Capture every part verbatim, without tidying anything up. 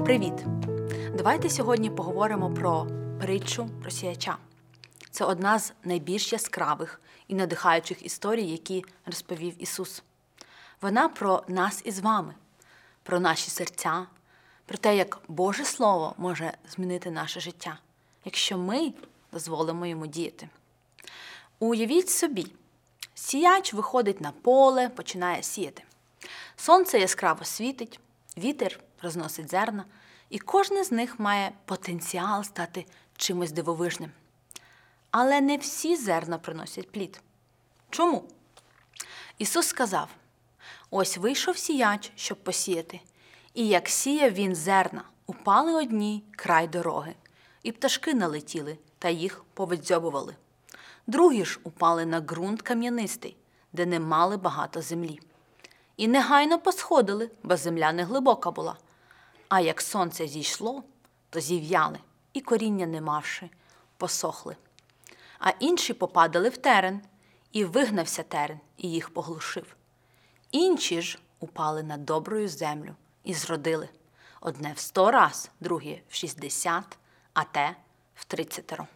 Привіт! Давайте сьогодні поговоримо про притчу про сіяча. Це одна з найбільш яскравих і надихаючих історій, які розповів Ісус. Вона про нас із вами, про наші серця, про те, як Боже Слово може змінити наше життя, якщо ми дозволимо йому діяти. Уявіть собі, сіяч виходить на поле, починає сіяти. Сонце яскраво світить, вітер розносить зерна, і кожне з них має потенціал стати чимось дивовижним. Але не всі зерна приносять плід. Чому? Ісус сказав: «Ось вийшов сіяч, щоб посіяти, і як сіяв він зерна, упали одні край дороги, і пташки налетіли та їх повидзьобували. Другі ж упали на ґрунт кам'янистий, де не мали багато землі. І негайно посходили, бо земля не глибока була. А як сонце зійшло, то зів'яли, і коріння не мавши, посохли. А інші попадали в терен, і вигнався терен, і їх поглушив. Інші ж упали на добрую землю і зродили. Одне в сто раз, друге в шістдесят, а те в тридцятеро».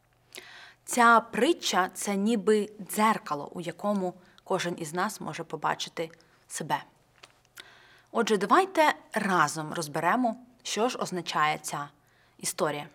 Ця притча – це ніби дзеркало, у якому кожен із нас може побачити себе. Отже, давайте разом розберемо, що ж означає ця історія.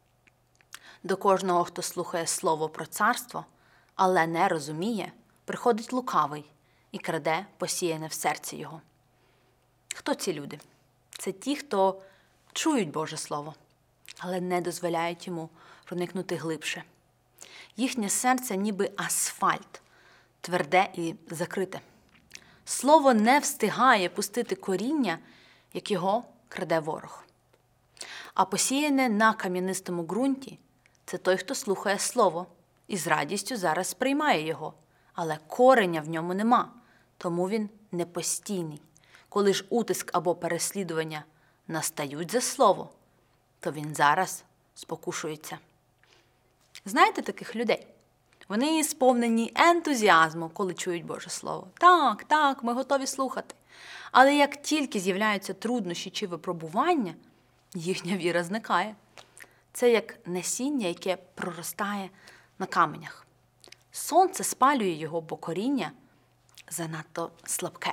До кожного, хто слухає слово про царство, але не розуміє, приходить лукавий і краде посіяне в серці його. Хто ці люди? Це ті, хто чують Боже Слово, але не дозволяють йому проникнути глибше. Їхнє серце ніби асфальт, тверде і закрите. Слово не встигає пустити коріння, як його краде ворог. А посіяне на кам'янистому ґрунті – це той, хто слухає слово і з радістю зараз сприймає його, але кореня в ньому нема, тому він непостійний. Коли ж утиск або переслідування настають за слово, то він зараз спокушується. Знаєте таких людей? Вони сповнені ентузіазму, коли чують Боже Слово. Так, так, ми готові слухати. Але як тільки з'являються труднощі чи випробування, їхня віра зникає. Це як насіння, яке проростає на каменях. Сонце спалює його, бо коріння занадто слабке.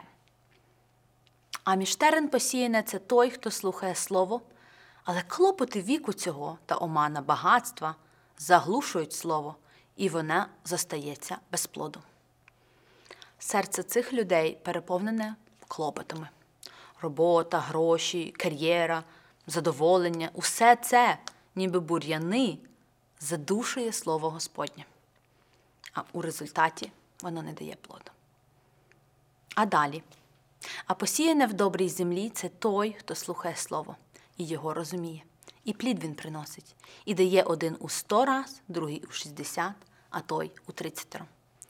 А між терен посіяне – це той, хто слухає Слово, але клопоти віку цього та омана багатства заглушують Слово, і вона зостається без плоду. Серце цих людей переповнене клопотами. Робота, гроші, кар'єра, задоволення – усе це, ніби бур'яни, задушує Слово Господнє. А у результаті воно не дає плоду. А далі. А посіяне в добрій землі – це той, хто слухає Слово і його розуміє. І плід він приносить. І дає один у сто раз, другий у шістдесят, а той у тридцятеро.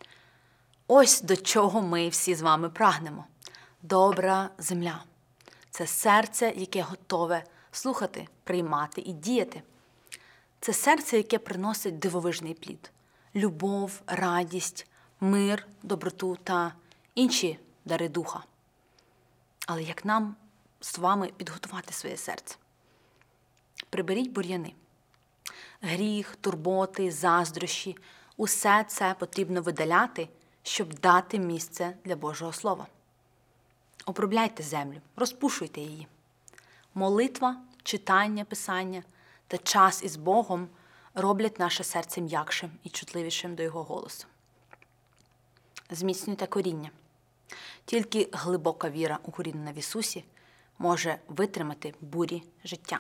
Ось до чого ми всі з вами прагнемо. Добра земля. Це серце, яке готове слухати, приймати і діяти. Це серце, яке приносить дивовижний плід. Любов, радість, мир, доброту та інші дари духа. Але як нам з вами підготувати своє серце? Приберіть бур'яни. Гріх, турботи, заздрощі – усе це потрібно видаляти, щоб дати місце для Божого Слова. Обробляйте землю, розпушуйте її. Молитва, читання Писання та час із Богом роблять наше серце м'якшим і чутливішим до Його голосу. Зміцнюйте коріння. Тільки глибока віра, укорінена в Ісусі, може витримати бурі життя.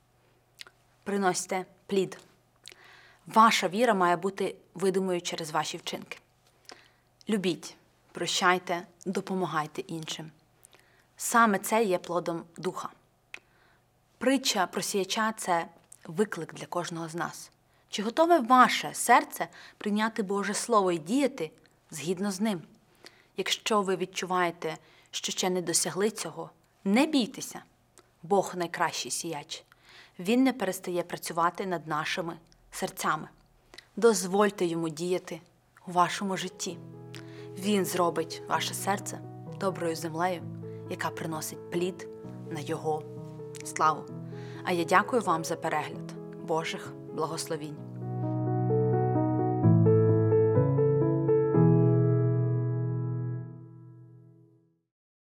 Приносьте плід. Ваша віра має бути видимою через ваші вчинки. Любіть, прощайте, допомагайте іншим. Саме це є плодом Духа. Притча про сіяча – це виклик для кожного з нас. Чи готове ваше серце прийняти Боже Слово і діяти згідно з ним? Якщо ви відчуваєте, що ще не досягли цього, не бійтеся. Бог – найкращий сіяч. Він не перестає працювати над нашими серцями. Дозвольте йому діяти у вашому житті. Він зробить ваше серце доброю землею, яка приносить плід на його славу. А я дякую вам за перегляд. Божих благословінь.